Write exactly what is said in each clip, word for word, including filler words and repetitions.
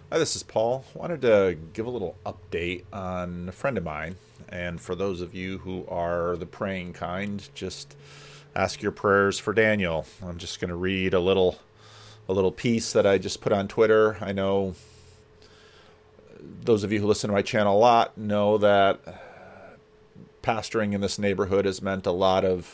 Hi, this is Paul. Wanted to give a little update on a friend of mine. And for those of you who are the praying kind, just ask your prayers for Daniel. I'm just going to read a little a little piece that I just put on Twitter. I know those of you who listen to my channel a lot know that pastoring in this neighborhood has meant a lot of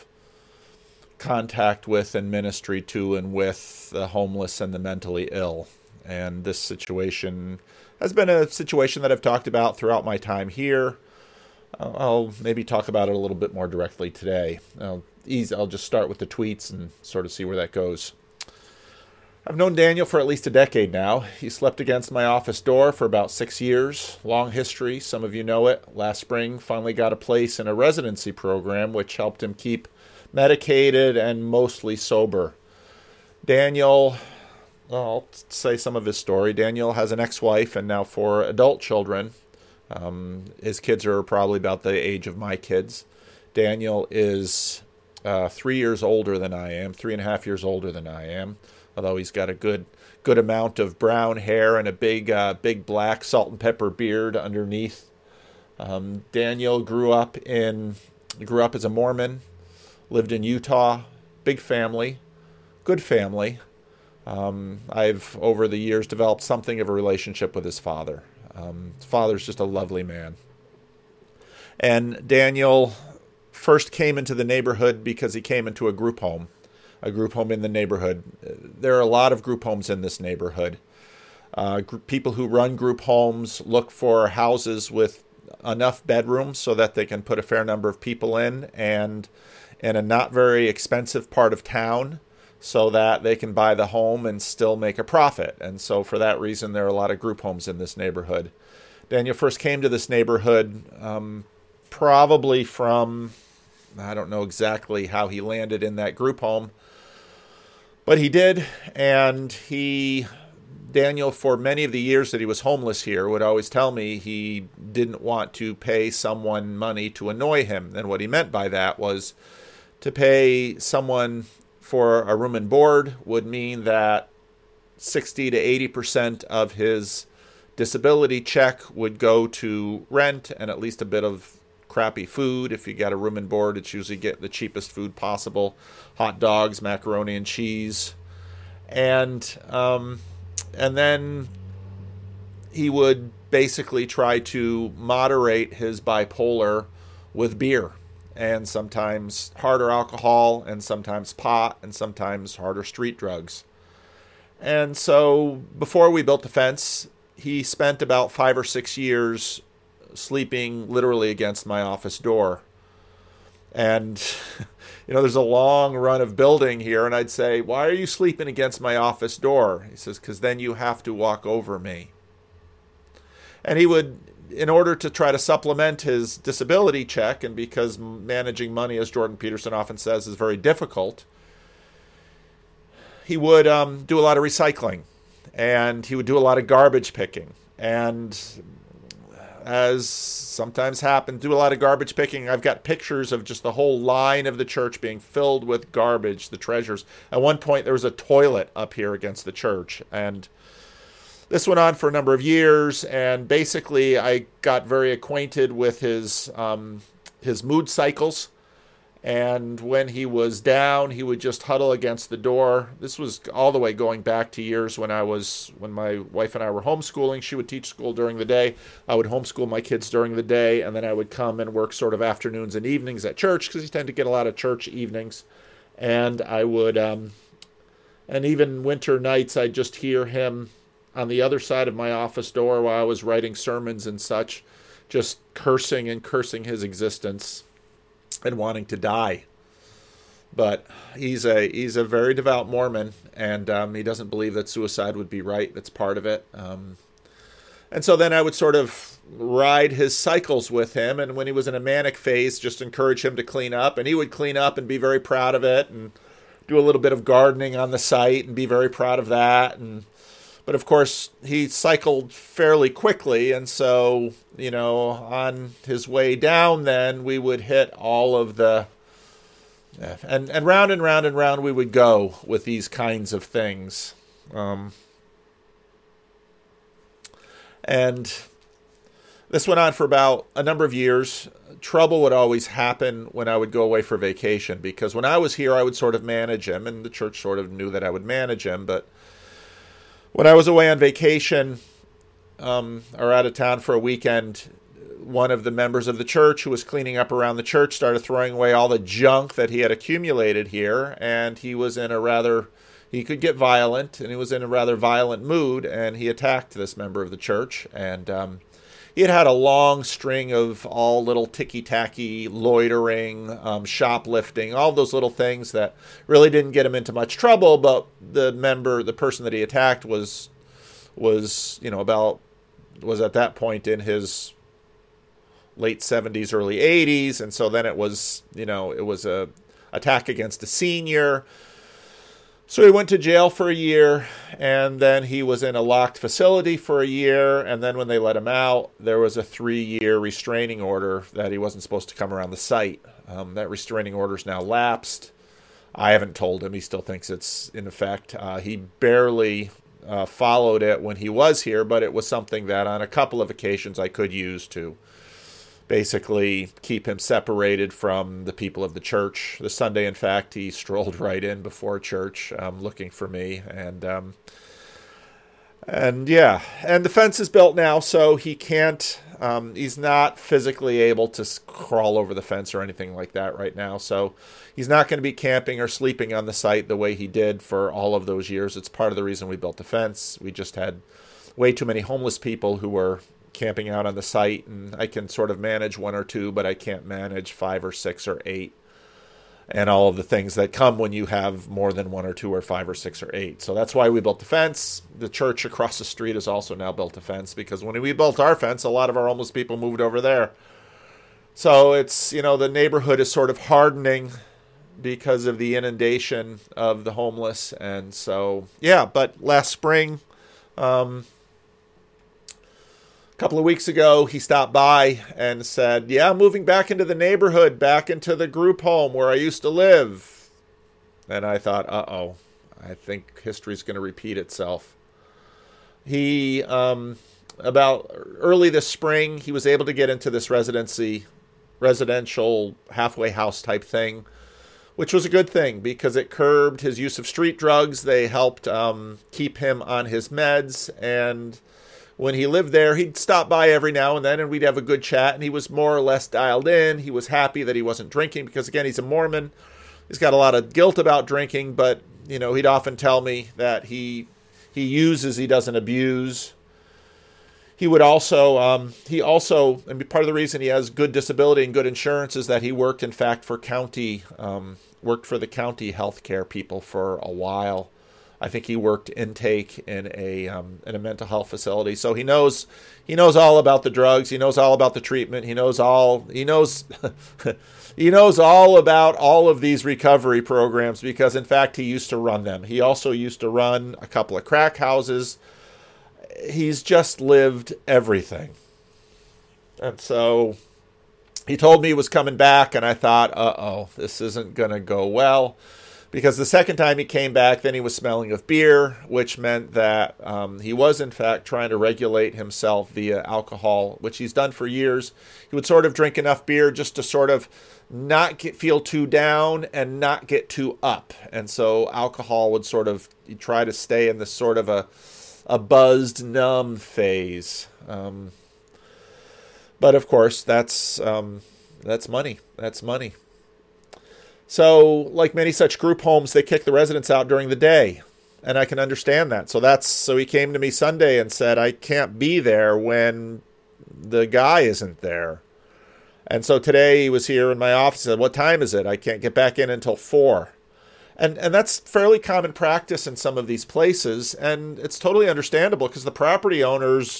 contact with and ministry to and with the homeless and the mentally ill. And this situation has been a situation that I've talked about throughout my time here. I'll maybe talk about it a little bit more directly today. I'll, easy, I'll just start with the tweets and sort of see where that goes. I've known Daniel for at least a decade now. He slept against my office door for about six years. Long history, some of you know it. Last spring, finally got a place in a residency program, which helped him keep medicated and mostly sober. Daniel, well, I'll say some of his story. Daniel has an ex-wife and now four adult children. Um, his kids are probably about the age of my kids. Daniel is uh, three years older than I am, three and a half years older than I am. Although he's got a good good amount of brown hair and a big uh, big black salt and pepper beard underneath. Um, Daniel grew up in grew up as a Mormon, lived in Utah, big family, good family. Um, I've over the years developed something of a relationship with his father. Um, his father's just a lovely man. And Daniel first came into the neighborhood because he came into a group home. A group home in the neighborhood. There are a lot of group homes in this neighborhood. Uh, gr- people who run group homes look for houses with enough bedrooms so that they can put a fair number of people in, and in a not very expensive part of town so that they can buy the home and still make a profit. And so for that reason, there are a lot of group homes in this neighborhood. Daniel first came to this neighborhood um, probably from, I don't know exactly how he landed in that group home, but he did, and he, Daniel, for many of the years that he was homeless here, would always tell me he didn't want to pay someone money to annoy him. And what he meant by that was to pay someone for a room and board would mean that sixty to eighty percent of his disability check would go to rent and at least a bit of crappy food. If you got a room and board, it's usually get the cheapest food possible. Hot dogs, macaroni and cheese. And um, and then he would basically try to moderate his bipolar with beer. And sometimes harder alcohol, and sometimes pot, and sometimes harder street drugs. And so before we built the fence, he spent about five or six years sleeping literally against my office door. And, you know, there's a long run of building here, and I'd say, why are you sleeping against my office door? He says, because then you have to walk over me. And he would, in order to try to supplement his disability check, and because managing money, as Jordan Peterson often says, is very difficult, he would um, do a lot of recycling, and he would do a lot of garbage picking. And as sometimes happens, do a lot of garbage picking. I've got pictures of just the whole line of the church being filled with garbage, the treasures. At one point, there was a toilet up here against the church, and this went on for a number of years, and basically I got very acquainted with his um, his mood cycles. And when he was down, he would just huddle against the door. This was all the way going back to years when I was, when my wife and I were homeschooling. She would teach school during the day. I would homeschool my kids during the day, and then I would come and work sort of afternoons and evenings at church, because he tended to get a lot of church evenings. And I would, um, and even winter nights, I'd just hear him on the other side of my office door while I was writing sermons and such, just cursing and cursing his existence and wanting to die. But he's a he's a very devout Mormon, and um, he doesn't believe that suicide would be right. That's part of it. Um, and so then I would sort of ride his cycles with him, and when he was in a manic phase, just encourage him to clean up, and he would clean up and be very proud of it, and do a little bit of gardening on the site and be very proud of that. And But of course, he cycled fairly quickly, and so, you know, on his way down then, we would hit all of the, and, and round and round and round we would go with these kinds of things. Um, And this went on for about a number of years. Trouble would always happen when I would go away for vacation, because when I was here, I would sort of manage him, and the church sort of knew that I would manage him. But when I was away on vacation um, or out of town for a weekend, one of the members of the church who was cleaning up around the church started throwing away all the junk that he had accumulated here, and he was in a rather, he could get violent, and he was in a rather violent mood, and he attacked this member of the church. And um, he had had a long string of all little ticky-tacky, loitering, um, shoplifting, all those little things that really didn't get him into much trouble, but the member, the person that he attacked was, was, you know, about, was at that point in his late seventies, early eighties, and so then it was, you know, it was a attack against a senior. So he went to jail for a year, and then he was in a locked facility for a year, and then when they let him out, there was a three-year restraining order that he wasn't supposed to come around the site. Um, that restraining order's now lapsed. I haven't told him. He still thinks it's in effect. Uh, he barely uh, followed it when he was here, but it was something that on a couple of occasions I could use to basically keep him separated from the people of the church. The Sunday, in fact, he strolled right in before church um, looking for me. And, um, and yeah, and the fence is built now, so he can't, um, he's not physically able to crawl over the fence or anything like that right now. So he's not going to be camping or sleeping on the site the way he did for all of those years. It's part of the reason we built the fence. We just had way too many homeless people who were camping out on the site, and I can sort of manage one or two, but I can't manage five or six or eight, and all of the things that come when you have more than one or two or five or six or eight. So that's why we built the fence. The church across the street has also now built a fence, because when we built our fence, a lot of our homeless people moved over there. So it's, you know, the neighborhood is sort of hardening because of the inundation of the homeless. And so, yeah, but last spring, um, a couple of weeks ago, he stopped by and said, yeah, I'm moving back into the neighborhood, back into the group home where I used to live. And I thought, uh-oh, I think history's going to repeat itself. He, um, about early this spring, he was able to get into this residency, residential halfway house type thing, which was a good thing because it curbed his use of street drugs. They helped um, keep him on his meds, and when he lived there, he'd stop by every now and then, and we'd have a good chat, and he was more or less dialed in. He was happy that he wasn't drinking because, again, he's a Mormon. He's got a lot of guilt about drinking, but, you know, he'd often tell me that he he uses, he doesn't abuse. He would also, um, he also, and part of the reason he has good disability and good insurance is that he worked, in fact, for county, um, worked for the county healthcare people for a while. I think he worked intake in a um, in a mental health facility, so he knows he knows all about the drugs. He knows all about the treatment. He knows all he knows he knows all about all of these recovery programs because, in fact, he used to run them. He also used to run a couple of crack houses. He's just lived everything, and so he told me he was coming back, and I thought, uh-oh, this isn't going to go well. Because the second time he came back, then he was smelling of beer, which meant that um, he was, in fact, trying to regulate himself via alcohol, which he's done for years. He would sort of drink enough beer just to sort of not get, feel too down and not get too up. And so alcohol would sort of he'd try to stay in this sort of a, a buzzed, numb phase. Um, but, of course, that's um, that's money. That's money. So, like many such group homes, they kick the residents out during the day, and I can understand that. So that's so he came to me Sunday and said, I can't be there when the guy isn't there. And so today he was here in my office and said, what time is it? I can't get back in until four. And and that's fairly common practice in some of these places, and it's totally understandable because the property owners,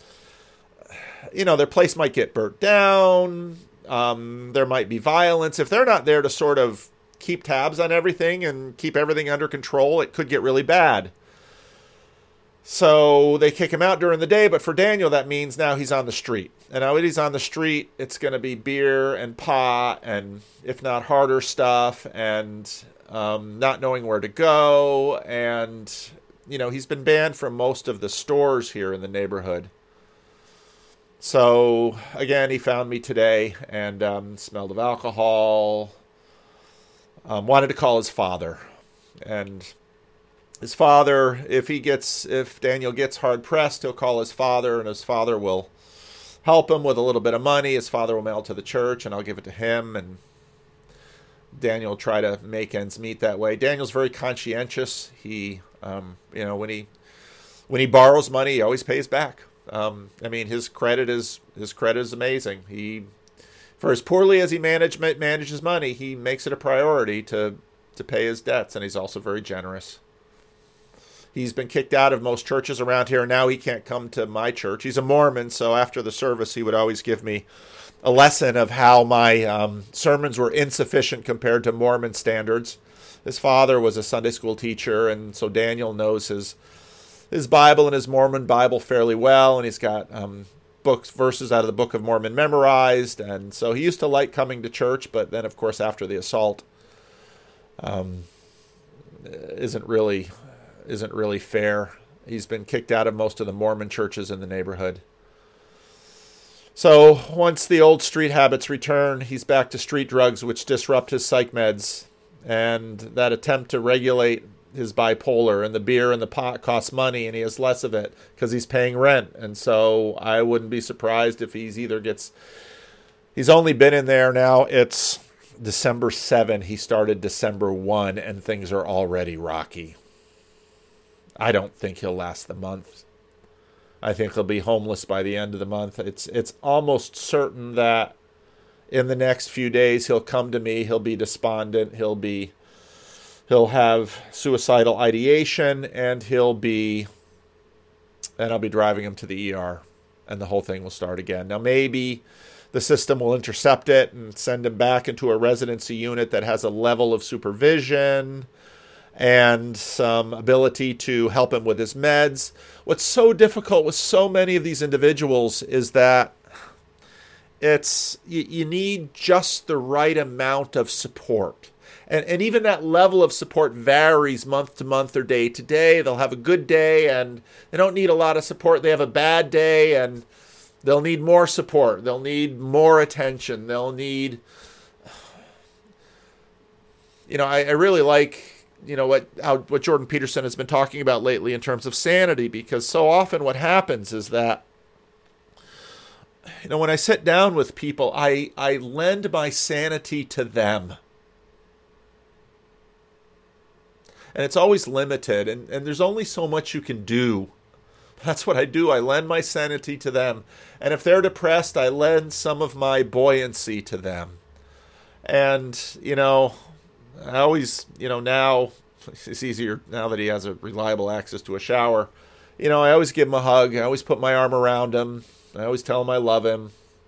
you know, their place might get burnt down. Um, there might be violence. If they're not there to sort of keep tabs on everything and keep everything under control, it could get really bad. So they kick him out during the day, but for Daniel, that means now he's on the street. And now that he's on the street, it's going to be beer and pot and, if not harder stuff, and um, not knowing where to go. And, you know, he's been banned from most of the stores here in the neighborhood. So again, he found me today and um, smelled of alcohol. Um, wanted to call his father, and his father, if he gets, if Daniel gets hard pressed, he'll call his father, and his father will help him with a little bit of money. His father will mail it to the church, and I'll give it to him, and Daniel will try to make ends meet that way. Daniel's very conscientious. He, um, you know, when he when he borrows money, he always pays back. Um, I mean, his credit is his credit is amazing. He, for as poorly as he manage, manages money, he makes it a priority to to pay his debts, and he's also very generous. He's been kicked out of most churches around here. Now he can't come to my church. He's a Mormon, so after the service, he would always give me a lesson of how my um, sermons were insufficient compared to Mormon standards. His father was a Sunday school teacher, and so Daniel knows his his Bible and his Mormon Bible fairly well, and he's got um, books, verses out of the Book of Mormon memorized, and so he used to like coming to church, but then, of course, after the assault, um, isn't really... isn't really fair. He's been kicked out of most of the Mormon churches in the neighborhood. So once the old street habits return, he's back to street drugs, which disrupt his psych meds. And that attempt to regulate his bipolar, and the beer and the pot costs money, and he has less of it because he's paying rent. And so I wouldn't be surprised if he's either gets... He's only been in there now. It's December seventh. He started December first, and things are already rocky. I don't think he'll last the month. I think he'll be homeless by the end of the month. It's it's almost certain that in the next few days he'll come to me. He'll be despondent. He'll be he'll have suicidal ideation, and he'll be and I'll be driving him to the E R, and the whole thing will start again. Now maybe the system will intercept it and send him back into a residency unit that has a level of supervision and some ability to help him with his meds. What's so difficult with so many of these individuals is that it's you, you need just the right amount of support. And, and even that level of support varies month to month or day to day. They'll have a good day and they don't need a lot of support. They have a bad day and they'll need more support. They'll need more attention. They'll need... You know, I, I really like... you know, what how, what Jordan Peterson has been talking about lately in terms of sanity, because so often what happens is that, you know, when I sit down with people, I, I lend my sanity to them. And it's always limited, and, and there's only so much you can do. That's what I do. I lend my sanity to them. And if they're depressed, I lend some of my buoyancy to them. And, you know... I always, you know, now it's easier now that he has a reliable access to a shower. You know, I always give him a hug. I always put my arm around him. I always tell him I love him.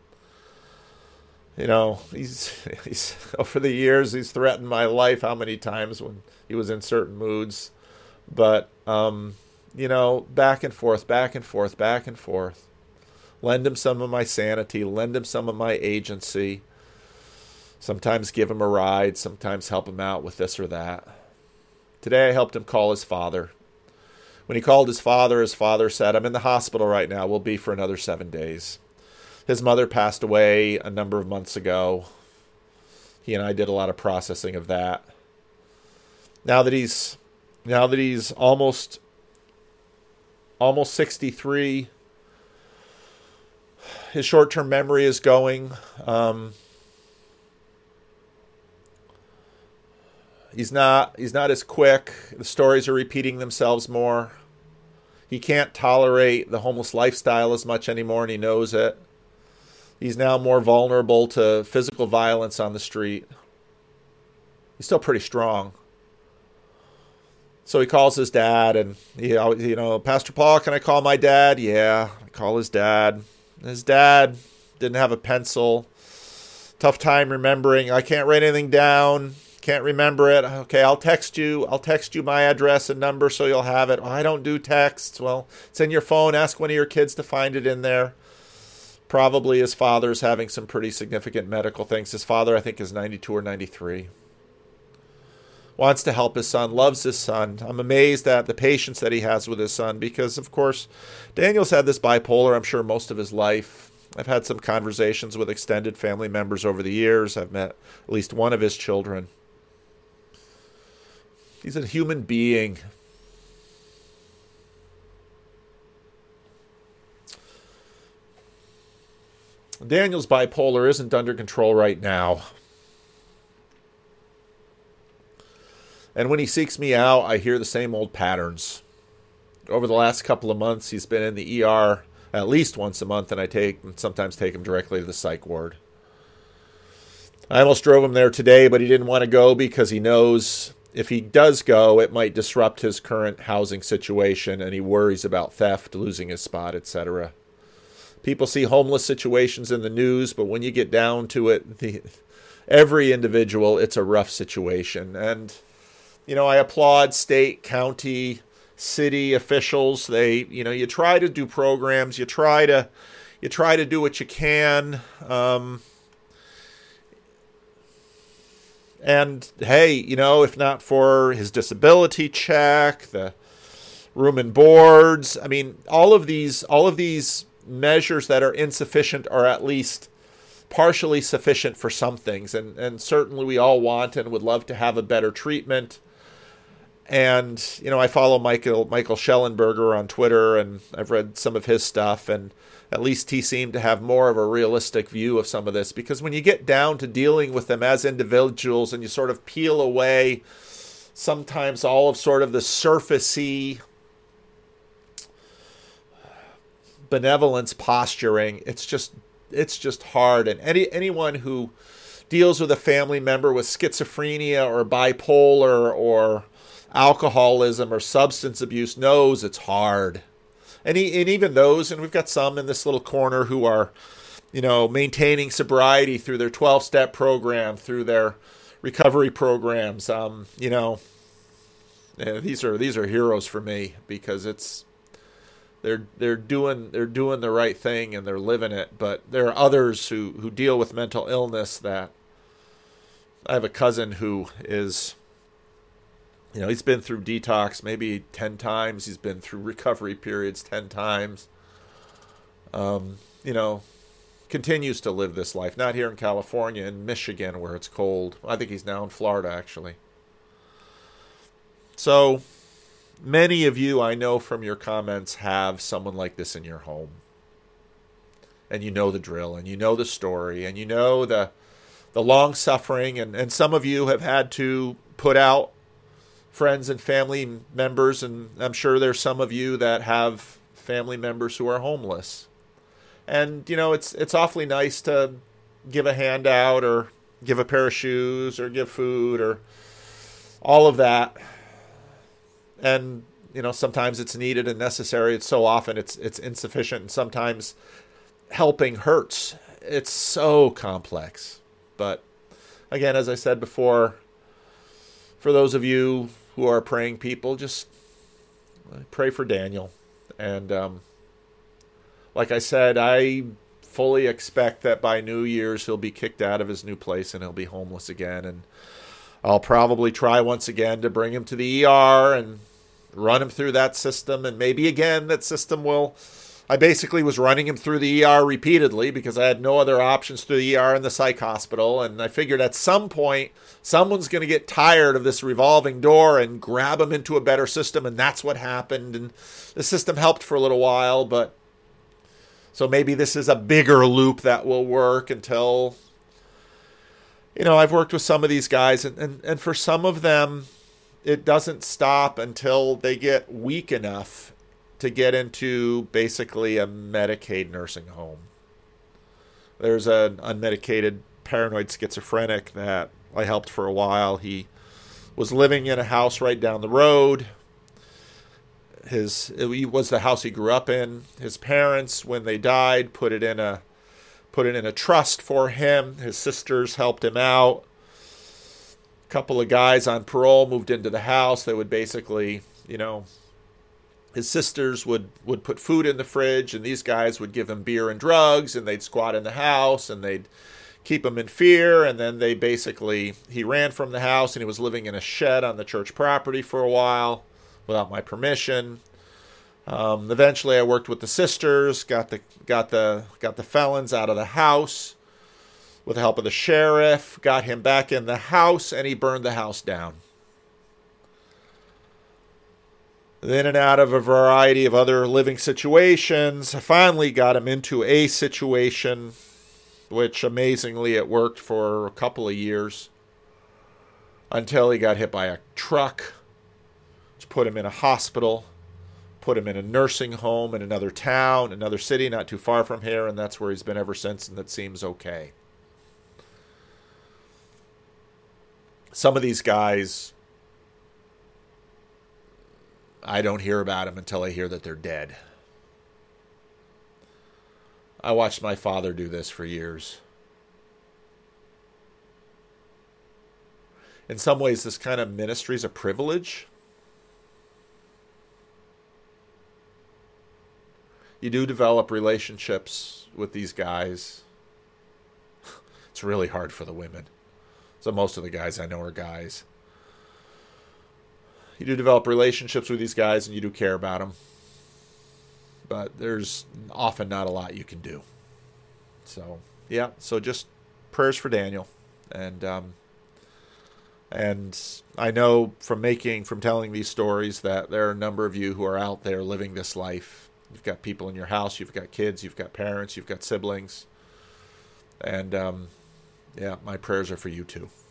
You know, he's, he's over the years, he's threatened my life how many times when he was in certain moods. But, um, you know, back and forth, back and forth, back and forth. Lend him some of my sanity. Lend him some of my agency. Sometimes give him a ride, sometimes help him out with this or that. Today I helped him call his father. When he called his father, his father said, "I'm in the hospital right now. We'll be for another seven days. His mother passed away a number of months ago. He and I did a lot of processing of that. Now that he's now that he's almost almost sixty-three, his short-term memory is going. Um, He's not he's not as quick. The stories are repeating themselves more. He can't tolerate the homeless lifestyle as much anymore, and he knows it. He's now more vulnerable to physical violence on the street. He's still pretty strong. So he calls his dad, and he, you know, "Pastor Paul, can I call my dad?" Yeah, I call his dad. His dad didn't have a pencil. Tough time remembering. "I can't write anything down. Can't remember it." "Okay, I'll text you. I'll text you my address and number so you'll have it." "Oh, I don't do texts." "Well, it's in your phone. Ask one of your kids to find it in there." Probably his father's having some pretty significant medical things. His father, I think, is ninety-two or ninety-three. Wants to help his son, loves his son. I'm amazed at the patience that he has with his son because, of course, Daniel's had this bipolar, I'm sure, most of his life. I've had some conversations with extended family members over the years. I've met at least one of his children. He's a human being. Daniel's bipolar isn't under control right now. And when he seeks me out, I hear the same old patterns. Over the last couple of months, he's been in the E R at least once a month, and I take sometimes take him directly to the psych ward. I almost drove him there today, but he didn't want to go because he knows if he does go, it might disrupt his current housing situation, and he worries about theft, losing his spot, et cetera. People see homeless situations in the news, but when you get down to it, the, every individual, it's a rough situation. And, you know, I applaud state, county, city officials. They, you know, you try to do programs, you try to, you try to do what you can. Um, and hey, you know, if not for his disability check, the room and boards, I mean, all of these, all of these measures that are insufficient are at least partially sufficient for some things. And, and certainly we all want and would love to have a better treatment. And, you know, I follow Michael Michael Schellenberger on Twitter, and I've read some of his stuff, and at least he seemed to have more of a realistic view of some of this. Because when you get down to dealing with them as individuals and you sort of peel away sometimes all of sort of the surfacey benevolence posturing, it's just it's just hard. And any anyone who deals with a family member with schizophrenia or bipolar or alcoholism or substance abuse knows it's hard. And, he, and even those, and we've got some in this little corner who are, you know, maintaining sobriety through their twelve-step program, through their recovery programs. Um, you know, yeah, these are these are heroes for me, because it's they're they're doing they're doing the right thing and they're living it. But there are others who who deal with mental illness. That I have a cousin who is, you know, he's been through detox maybe ten times. He's been through recovery periods ten times. Um, you know, continues to live this life. Not here in California, in Michigan, where it's cold. I think he's now in Florida, actually. So many of you, I know from your comments, have someone like this in your home. And you know the drill, and you know the story, and you know the the long suffering, and, and some of you have had to put out friends and family members, and I'm sure there's some of you that have family members who are homeless. And, you know, it's it's awfully nice to give a handout or give a pair of shoes or give food or all of that. And, you know, sometimes it's needed and necessary. It's so often it's it's insufficient, and sometimes helping hurts. It's so complex. But again, as I said before, for those of you who are praying people, just pray for Daniel. And um, like I said, I fully expect that by New Year's he'll be kicked out of his new place and he'll be homeless again. And I'll probably try once again to bring him to the E R and run him through that system. And maybe again that system will... I basically was running him through the E R repeatedly because I had no other options through the E R and the psych hospital. And I figured at some point, someone's going to get tired of this revolving door and grab him into a better system. And that's what happened. And the system helped for a little while. But so maybe this is a bigger loop that will work until, you know, I've worked with some of these guys. And, and, and for some of them, it doesn't stop until they get weak enough to get into basically a Medicaid nursing home. There's an unmedicated paranoid schizophrenic that I helped for a while. He was living in a house right down the road. His it was the house he grew up in. His parents, when they died, put it in a put it in a trust for him. His sisters helped him out. A couple of guys on parole moved into the house. They would basically, you know, his sisters would, would put food in the fridge, and these guys would give him beer and drugs, and they'd squat in the house, and they'd keep him in fear. And then they basically, he ran from the house, and he was living in a shed on the church property for a while without my permission. Um, eventually, I worked with the sisters, got the got the got the felons out of the house with the help of the sheriff, got him back in the house, and he burned the house down. In and out of a variety of other living situations, I finally got him into a situation, which amazingly it worked for a couple of years until he got hit by a truck, which put him in a hospital. Put him in a nursing home in another town, another city not too far from here, and that's where he's been ever since, and that seems okay. Some of these guys, I don't hear about them until I hear that they're dead. I watched my father do this for years. In some ways, this kind of ministry is a privilege. You do develop relationships with these guys. It's really hard for the women. So most of the guys I know are guys. You do develop relationships with these guys and you do care about them. But there's often not a lot you can do. So, yeah. So just prayers for Daniel. And, um, and I know from making, from telling these stories that there are a number of you who are out there living this life. You've got people in your house, you've got kids, you've got parents, you've got siblings. And, um, yeah, my prayers are for you too.